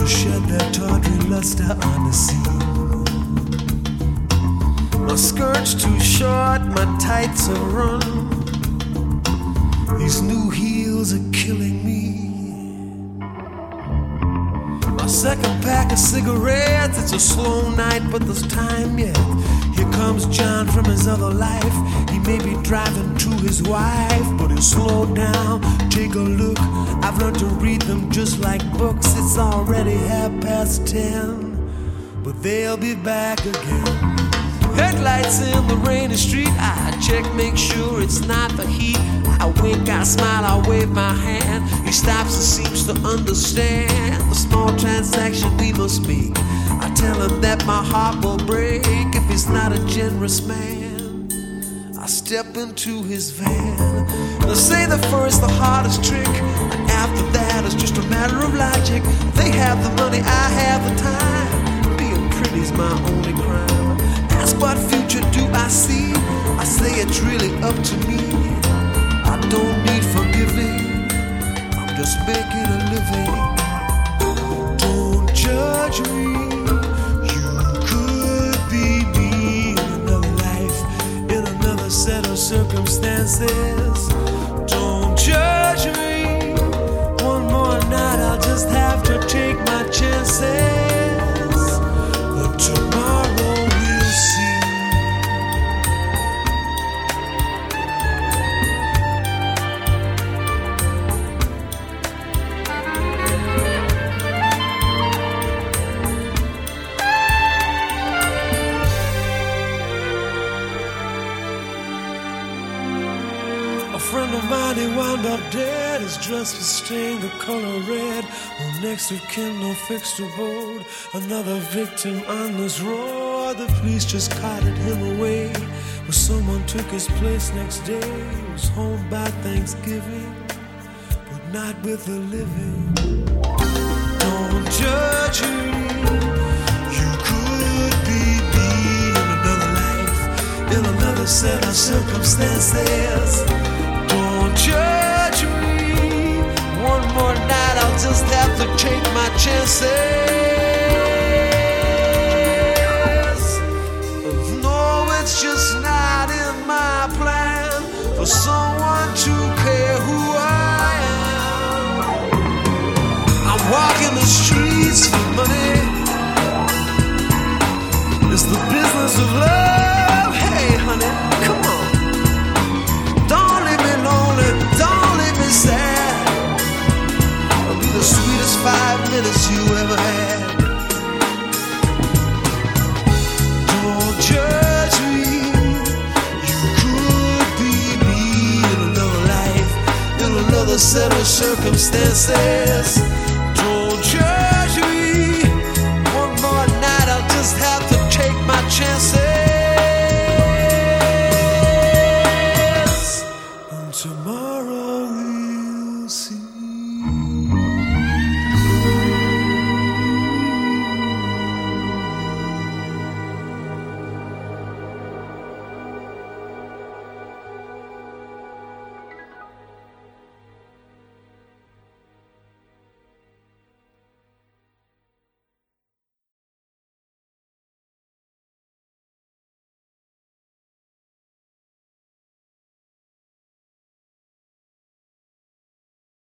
shed their tawdry luster on the scene. My skirt's too short, my tights are run. These new heels are killing me. My second pack of cigarettes, it's a slow night, but there's time yet. Here comes John from his other life. He may be driving to his wife, but he'll slow down, take a look. I've learned to read them just like books. It's already 10:30, but they'll be back again. Headlights in the rainy street, I check, make sure it's not the heat. I wink, I smile, I wave my hand. He stops and seems to understand the small transaction we must make. I tell him that my heart will break if he's not a generous man. I step into his van. They say the first, the hardest trick, and after that it's just a matter of logic. They have the money, I have the time. Being pretty's my only crime. Ask what future do I see? I say it's really up to me. I don't need forgiving, I'm just making a living. Don't judge me, you could be me in another life, in another set of circumstances. Don't judge me, one more night I'll just have to take my chances. But tomorrow we'll see. A friend of mine, he wound up dead. His dress was stained the color red. No next of kin, no fixed abode. Another victim on this road. The police just carted him away, but someone took his place next day. He was home by Thanksgiving, but not with the living. Don't judge me, you could be me in another life, in another set of circumstances. Don't judge me, one more night I'll just have to take my chances. No, it's just not in my plan for someone to care who I am. I'm walking the streets for money. It's the business of love. Hey honey, come on. Don't leave me lonely, don't leave me sad. It'll be the sweetest 5 minutes you ever had. Don't judge me, you could be me in another life, in another set of circumstances.